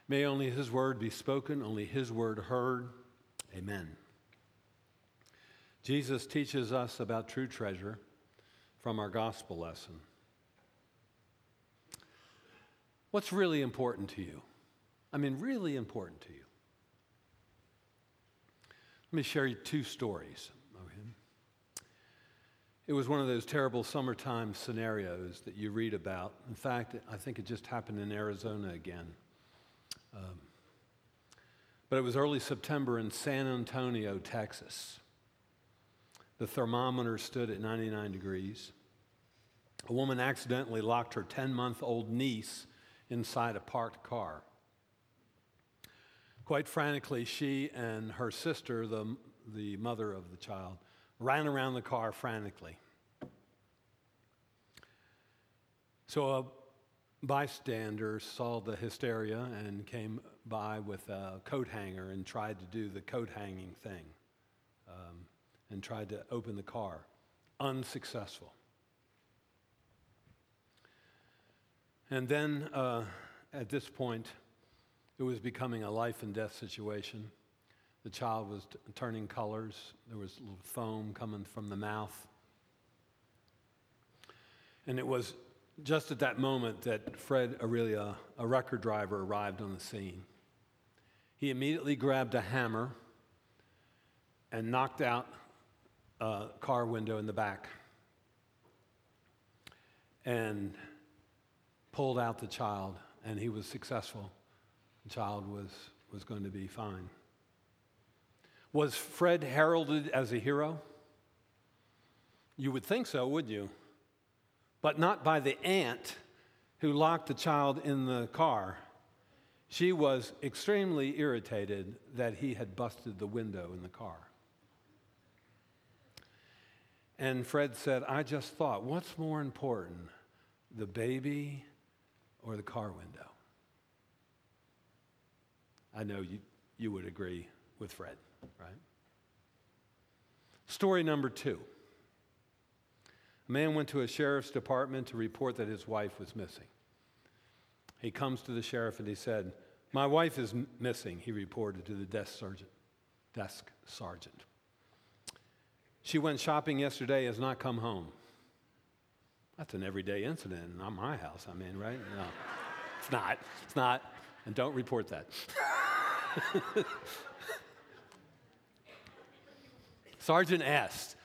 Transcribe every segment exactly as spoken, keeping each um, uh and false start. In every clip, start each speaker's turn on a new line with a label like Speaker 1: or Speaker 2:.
Speaker 1: May only his word be spoken, only his word heard. Amen. Jesus teaches us about true treasure from our gospel lesson. What's really important to you? I mean, really important to you. Let me share you two stories. It was one of those terrible summertime scenarios that you read about. In fact, I think it just happened in Arizona again. Um, but it was early September in San Antonio, Texas. The thermometer stood at ninety-nine degrees. A woman accidentally locked her ten-month-old niece inside a parked car. Quite frantically, she and her sister, the, the mother of the child, ran around the car frantically. So a bystander saw the hysteria and came by with a coat hanger and tried to do the coat hanging thing um, and tried to open the car. Unsuccessful. And then uh, at this point, it was becoming a life and death situation. The child was t- turning colors. There was little foam coming from the mouth. And it was just at that moment that Fred Aurelia, a record driver, arrived on the scene. He immediately grabbed a hammer and knocked out a car window in the back and pulled out the child, and he was successful. The child was, was going to be fine. Was Fred heralded as a hero? You would think so, wouldn't you? But not by the aunt who locked the child in the car. She was extremely irritated that he had busted the window in the car. And Fred said, I just thought, what's more important, the baby or the car window? I know you, you would agree with Fred, right? Story number two. A man went to a sheriff's department to report that his wife was missing. He comes to the sheriff and he said, my wife is m- missing, he reported to the desk sergeant. Desk sergeant. She went shopping yesterday, has not come home. That's an everyday incident in not my house, I mean, right? No, it's not. It's not. And don't report that. Sergeant asked,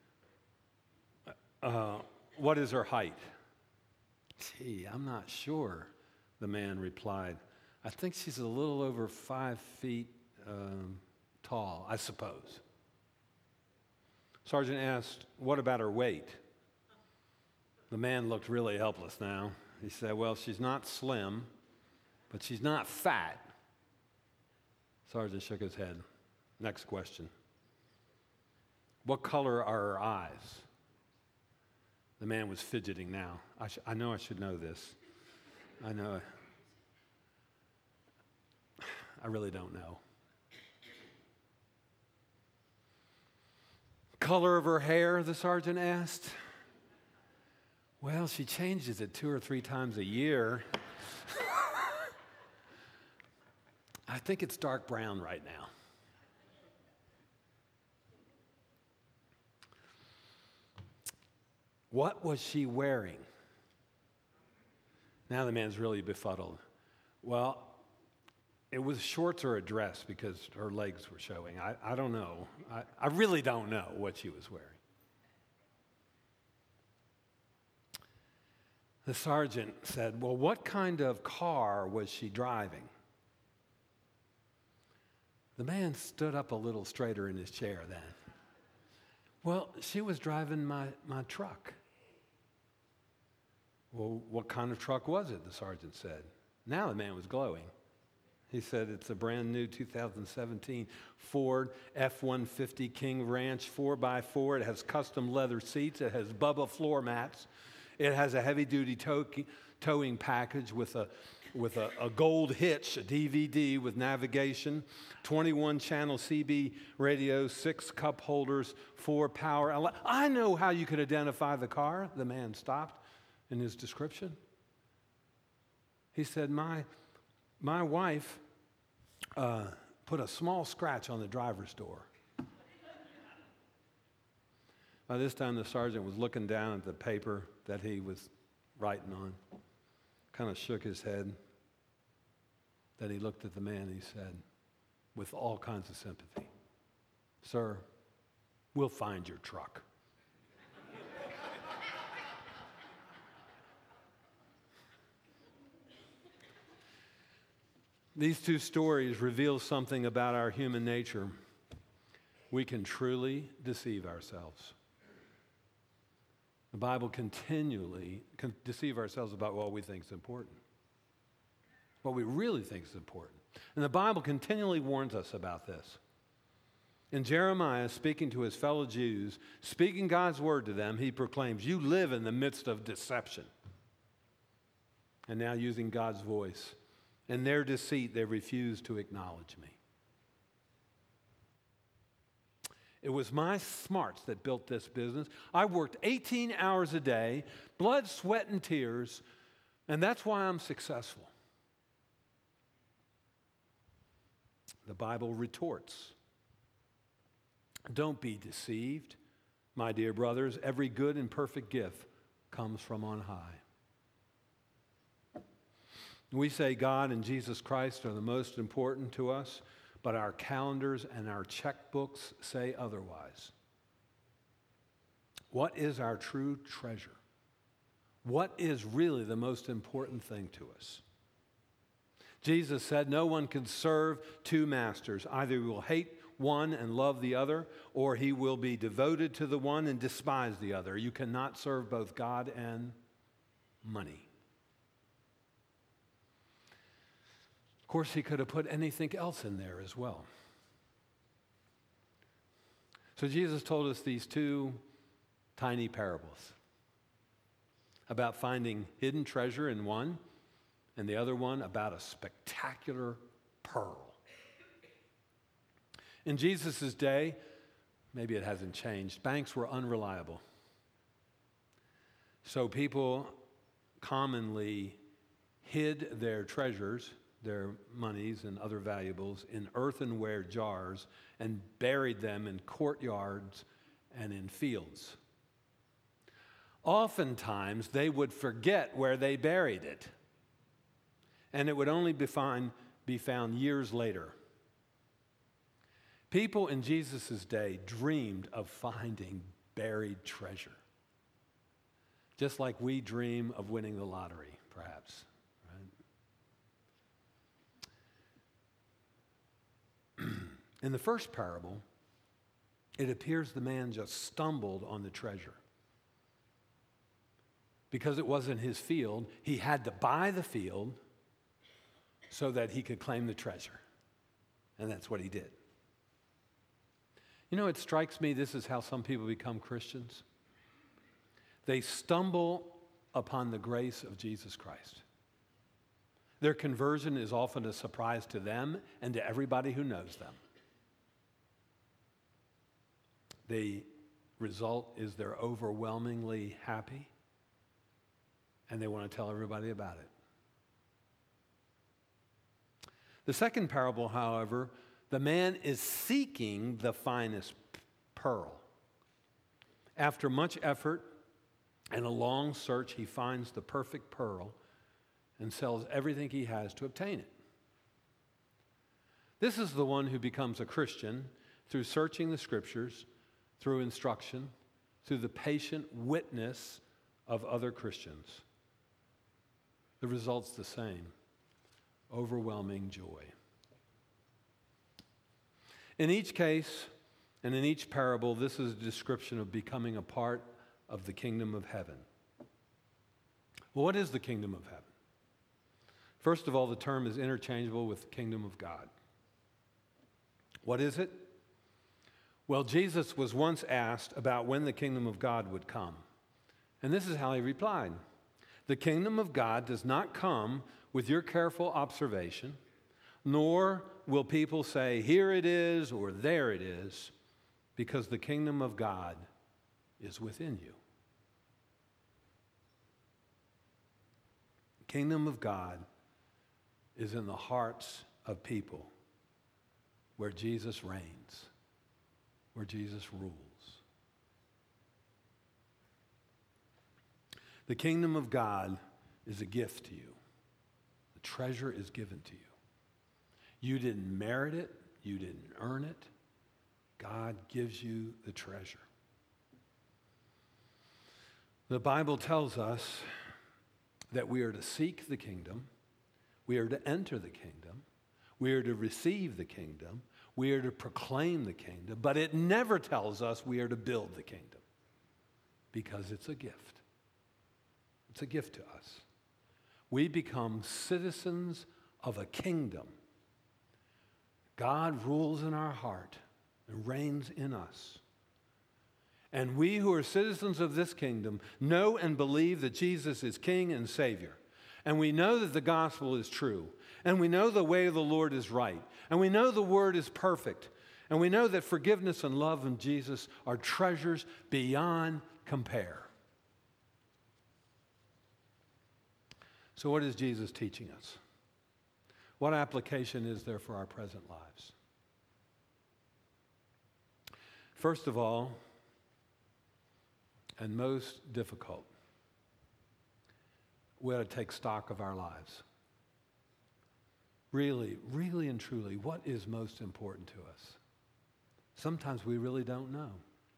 Speaker 1: uh, what is her height? Gee, I'm not sure, the man replied. I think she's a little over five feet um, tall, I suppose. Sergeant asked, what about her weight? The man looked really helpless now. He said, well, she's not slim, but she's not fat. Sergeant shook his head. Next question. What color are her eyes? The man was fidgeting now. I, sh- I know I should know this. I know. I really don't know. Color of her hair, the sergeant asked. Well, she changes it two or three times a year. I think it's dark brown right now. What was she wearing? Now the man's really befuddled. Well, it was shorts or a dress because her legs were showing. I, I don't know. I, I really don't know what she was wearing. The sergeant said, well, what kind of car was she driving? The man stood up a little straighter in his chair then. Well, she was driving my, my truck. Well, what kind of truck was it? The sergeant said. Now the man was glowing. He said, it's a brand new two thousand seventeen Ford F one fifty King Ranch four by four. It has custom leather seats. It has Bubba floor mats. It has a heavy-duty tow- towing package with a with a, a gold hitch, a D V D with navigation, twenty-one channel C B radio, six cup holders, four power. Ele- I know how you could identify the car. The man stopped in his description. He said, my, My wife uh, put a small scratch on the driver's door. By this time, the sergeant was looking down at the paper that he was writing on, kind of shook his head. Then he looked at the man and he said, with all kinds of sympathy, "Sir, we'll find your truck." These two stories reveal something about our human nature. We can truly deceive ourselves. The Bible continually can deceive ourselves about what we think is important, what we really think is important. And the Bible continually warns us about this. In Jeremiah, speaking to his fellow Jews, speaking God's word to them, he proclaims, "You live in the midst of deception." And now using God's voice. In their deceit, they refuse to acknowledge me. It was my smarts that built this business. I worked eighteen hours a day, blood, sweat, and tears, and that's why I'm successful. The Bible retorts, "Don't be deceived, my dear brothers. Every good and perfect gift comes from on high." We say God and Jesus Christ are the most important to us, but our calendars and our checkbooks say otherwise. What is our true treasure? What is really the most important thing to us? Jesus said, "No one can serve two masters. Either he will hate one and love the other, or he will be devoted to the one and despise the other. You cannot serve both God and money." Of course, he could have put anything else in there as well. So Jesus told us these two tiny parables about finding hidden treasure in one, and the other one about a spectacular pearl. In Jesus' day, maybe it hasn't changed, banks were unreliable. So people commonly hid their treasures, their monies and other valuables, in earthenware jars and buried them in courtyards and in fields. Oftentimes, they would forget where they buried it, and it would only be, find, be found years later. People in Jesus' day dreamed of finding buried treasure, just like we dream of winning the lottery, perhaps. In the first parable, it appears the man just stumbled on the treasure. Because it wasn't his field, he had to buy the field so that he could claim the treasure. And that's what he did. You know, it strikes me this is how some people become Christians. They stumble upon the grace of Jesus Christ. Their conversion is often a surprise to them and to everybody who knows them. The result is they're overwhelmingly happy, and they want to tell everybody about it. The second parable, however, the man is seeking the finest pearl. After much effort and a long search, he finds the perfect pearl and sells everything he has to obtain it. This is the one who becomes a Christian through searching the Scriptures, through instruction, through the patient witness of other Christians. The result's the same: overwhelming joy. In each case and in each parable, this is a description of becoming a part of the kingdom of heaven. Well, what is the kingdom of heaven? First of all, the term is interchangeable with the kingdom of God. What is it? Well, Jesus was once asked about when the kingdom of God would come. And this is how he replied: "The kingdom of God does not come with your careful observation, nor will people say, 'Here it is,' or 'There it is,' because the kingdom of God is within you." The kingdom of God is in the hearts of people where Jesus reigns, where Jesus rules. The kingdom of God is a gift to you. The treasure is given to you. You didn't merit it. You didn't earn it. God gives you the treasure. The Bible tells us that we are to seek the kingdom. We are to enter the kingdom. We are to receive the kingdom. We are to proclaim the kingdom. But it never tells us we are to build the kingdom, because it's a gift. It's a gift to us. We become citizens of a kingdom. God rules in our heart and reigns in us. And we who are citizens of this kingdom know and believe that Jesus is King and Savior. And we know that the gospel is true. And we know the way of the Lord is right. And we know the word is perfect. And we know that forgiveness and love in Jesus are treasures beyond compare. So what is Jesus teaching us? What application is there for our present lives? First of all, and most difficult, we ought to take stock of our lives. Really, really and truly, what is most important to us? Sometimes we really don't know.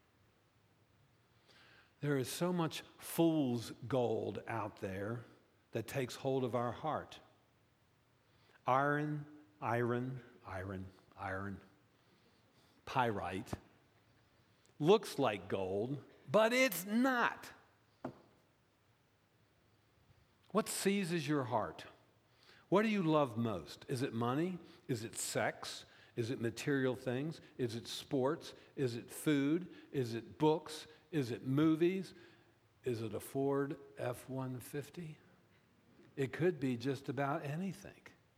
Speaker 1: There is so much fool's gold out there that takes hold of our heart. Iron, iron, iron, iron, pyrite looks like gold, but it's not. What seizes your heart? What do you love most? Is it money? Is it sex? Is it material things? Is it sports? Is it food? Is it books? Is it movies? Is it a Ford F one fifty? It could be just about anything.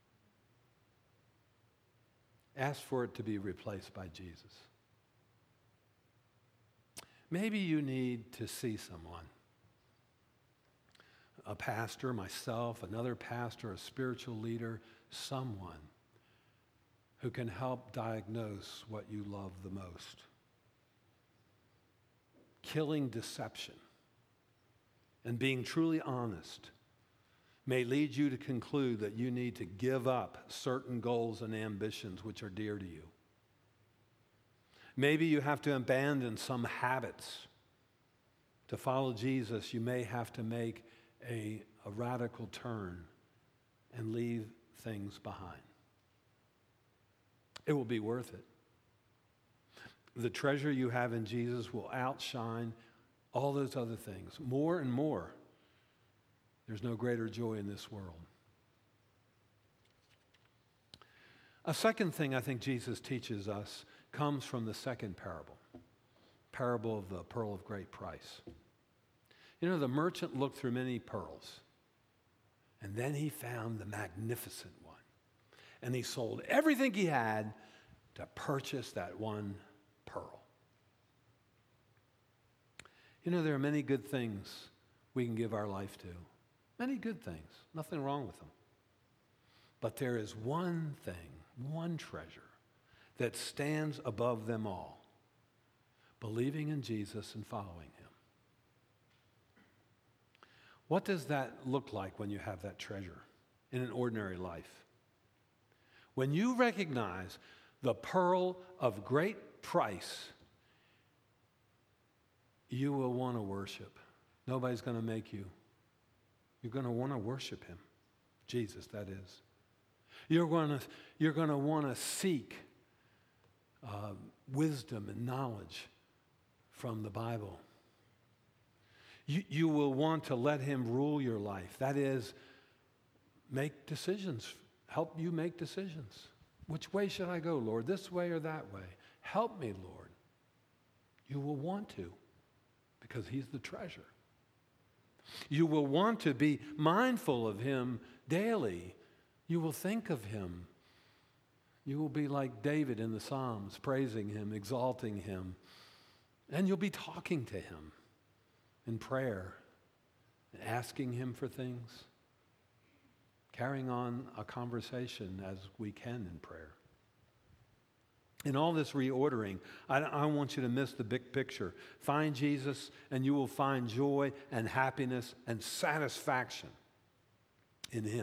Speaker 1: Ask for it to be replaced by Jesus. Maybe you need to see someone. A pastor, myself, another pastor, a spiritual leader, someone who can help diagnose what you love the most. Killing deception and being truly honest may lead you to conclude that you need to give up certain goals and ambitions which are dear to you. Maybe you have to abandon some habits. To follow Jesus, you may have to make a, a radical turn and leave things behind. It will be worth it. The treasure you have in Jesus will outshine all those other things more and more. There's no greater joy in this world. A second thing I think Jesus teaches us comes from the second parable, parable of the pearl of great price. You know, the merchant looked through many pearls, and then he found the magnificent one. And he sold everything he had to purchase that one pearl. You know, there are many good things we can give our life to. Many good things. Nothing wrong with them. But there is one thing, one treasure that stands above them all. Believing in Jesus and following him. What does that look like when you have that treasure in an ordinary life? When you recognize the pearl of great price, you will want to worship. Nobody's going to make you. You're going to want to worship him. Jesus, that is. You're going to, you're going to want to seek uh, wisdom and knowledge from the Bible. You, you will want to let him rule your life. That is, make decisions. Help you make decisions. Which way should I go, Lord? This way or that way? Help me, Lord. You will want to, because he's the treasure. You will want to be mindful of him daily. You will think of him. You will be like David in the Psalms, praising him, exalting him. And you'll be talking to him in prayer, asking him for things. carrying on a conversation as we can in prayer. In all this reordering, I don't want you to miss the big picture. Find Jesus, and you will find joy and happiness and satisfaction in Him.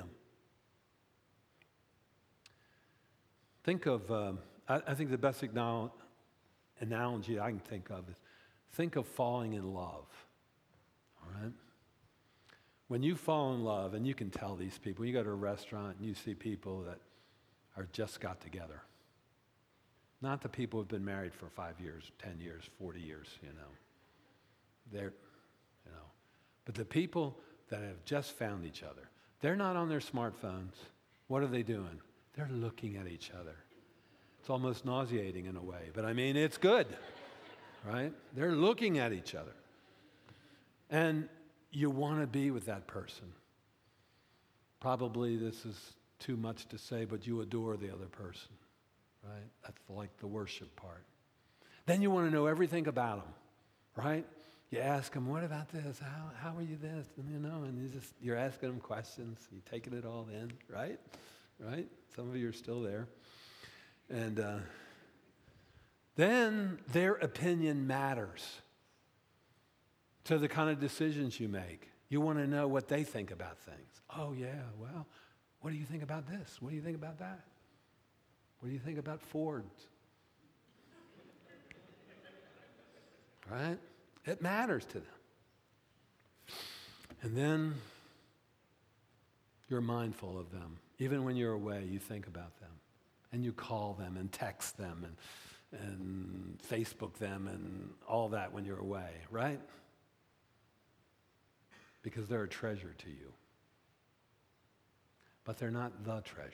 Speaker 1: Think of, um, I, I think the best acknowl- analogy I can think of is, think of falling in love, all right? When you fall in love, and you can tell these people, you go to a restaurant and you see people that are just got together. Not the people who've been married for five years, ten years, forty years, you know. They're, you know. But the people that have just found each other, they're not on their smartphones. What are they doing? They're looking at each other. It's almost nauseating in a way, but I mean, it's good, right? They're looking at each other. And you want to be with that person. Probably this is too much to say, but you adore the other person. Right? That's like the worship part. Then you want to know everything about them, right? You ask them, what about this? How how are you this? And you know, and you just you're asking them questions. You're taking it all in, right? Right? Some of you are still there. And uh, then their opinion matters to the kind of decisions you make. You want to know what they think about things. Oh yeah, well, what do you think about this? What do you think about that? What do you think about Fords? Right? It matters to them. And then you're mindful of them. Even when you're away, you think about them. And you call them and text them and, and Facebook them and all that when you're away, right? Because they're a treasure to you. But they're not the treasure.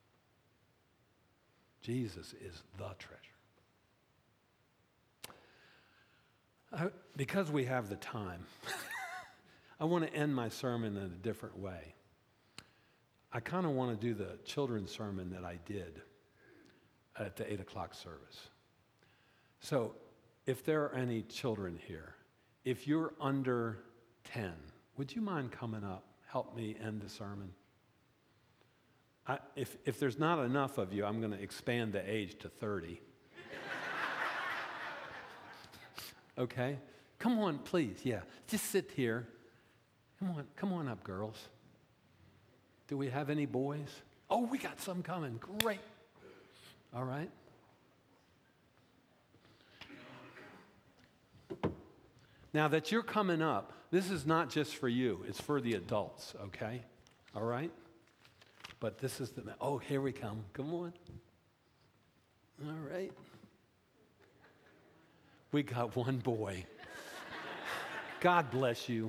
Speaker 1: Jesus is the treasure. I, because we have the time, I want to end my sermon in a different way. I kind of want to do the children's sermon that I did at the eight o'clock service. So if there are any children here, if you're under ten, would you mind coming up, help me end the sermon? I, if, if there's not enough of you, I'm going to expand the age to thirty. Okay? Come on, please. Yeah. Just sit here. Come on. Come on up, girls. Do we have any boys? Oh, we got some coming. Great. All right. Now that you're coming up, this is not just for you. It's for the adults, okay? All right? But this is the, oh, here we come. Come on. All right. We got one boy. God bless you.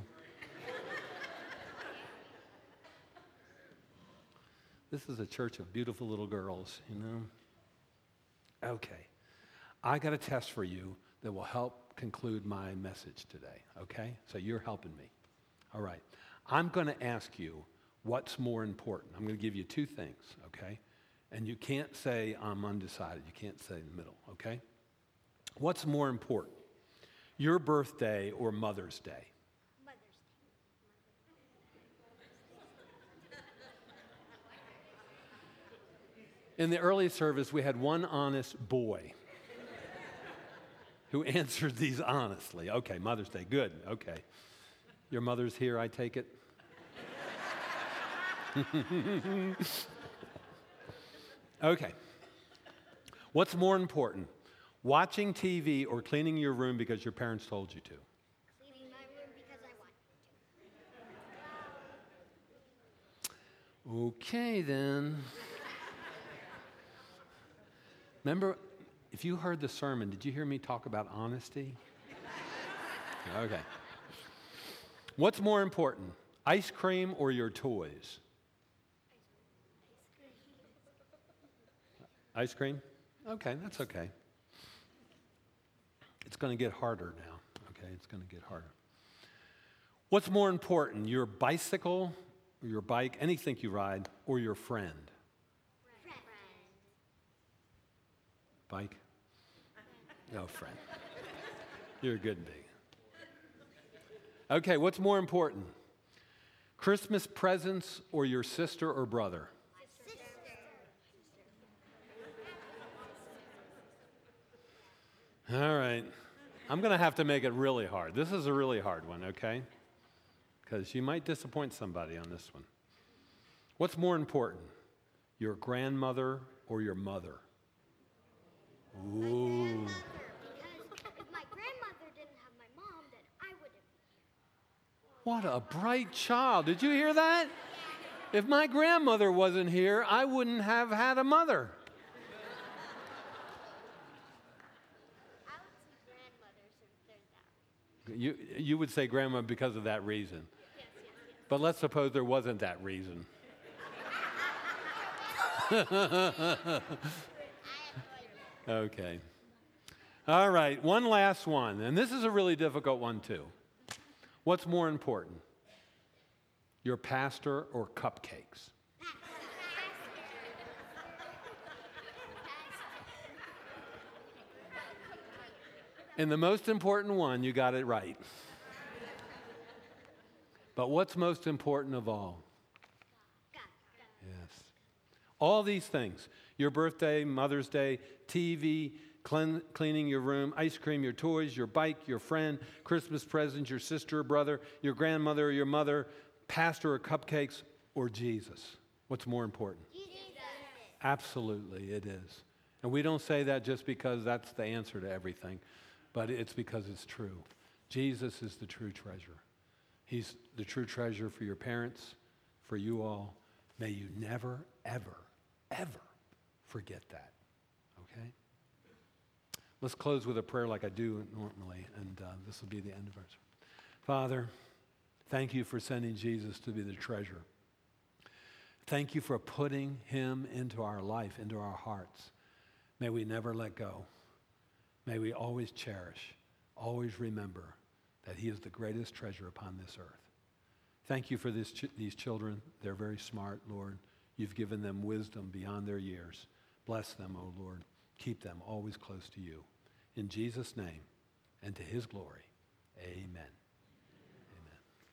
Speaker 1: This is a church of beautiful little girls, you know? Okay. I got a test for you that will help conclude my message today, okay? So you're helping me. All right. I'm going to ask you, what's more important? I'm going to give you two things, okay? And you can't say I'm undecided. You can't say in the middle, okay? What's more important? Your birthday or Mother's Day?
Speaker 2: Mother's Day.
Speaker 1: In the early service, we had one honest boy who answered these honestly. Okay, Mother's Day, good, okay. Your mother's here, I take it? Okay. What's more important? Watching T V or cleaning your room because your parents told you to?
Speaker 2: Cleaning my room because I want to.
Speaker 1: Okay, then. Remember, if you heard the sermon, did you hear me talk about honesty? Okay. What's more important, ice cream or your toys? Ice cream? Okay, that's okay. It's going to get harder now, okay? It's going to get harder. What's more important, your bicycle or your bike, anything you ride, or your friend?
Speaker 2: Friend.
Speaker 1: Bike? No, friend. You're a good big. Okay, what's more important? Christmas presents or your sister or brother?
Speaker 2: Sister.
Speaker 1: All right. I'm going to have to make it really hard. This is a really hard one, okay? Because you might disappoint somebody on this one. What's more important, your grandmother or your mother? Ooh.
Speaker 2: Grandmother, because if my grandmother didn't have my mom, then I wouldn't be here.
Speaker 1: What a bright child. Did you hear that? If my grandmother wasn't here, I wouldn't have had a mother.
Speaker 2: I would say grandmother since there's that.
Speaker 1: You, you would say grandma because of that reason.
Speaker 2: Yes, yes, yes.
Speaker 1: But let's suppose there wasn't that reason. Okay. All right, one last one. And this is a really difficult one, too. What's more important, your pastor or cupcakes? And the most important one, you got it right. But what's most important of all? Yes. All these things, your birthday, Mother's Day, T V, clean, cleaning your room, ice cream, your toys, your bike, your friend, Christmas presents, your sister or brother, your grandmother or your mother, pastor or cupcakes, or Jesus. What's more important?
Speaker 2: Jesus.
Speaker 1: Absolutely, it is. And we don't say that just because that's the answer to everything, but it's because it's true. Jesus is the true treasure. He's the true treasure for your parents, for you all. May you never, ever, ever forget that, okay? Let's close with a prayer like I do normally, and uh, this will be the end of ours. Father, thank you for sending Jesus to be the treasure. Thank you for putting him into our life, into our hearts. May we never let go. May we always cherish, always remember that he is the greatest treasure upon this earth. Thank you for this ch- these children. They're very smart, Lord. You've given them wisdom beyond their years. Bless them, O Lord. Keep them always close to you. In Jesus' name and to his glory, amen.